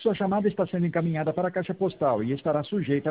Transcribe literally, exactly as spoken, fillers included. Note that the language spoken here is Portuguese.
Sua chamada está sendo encaminhada para a caixa postal e estará sujeita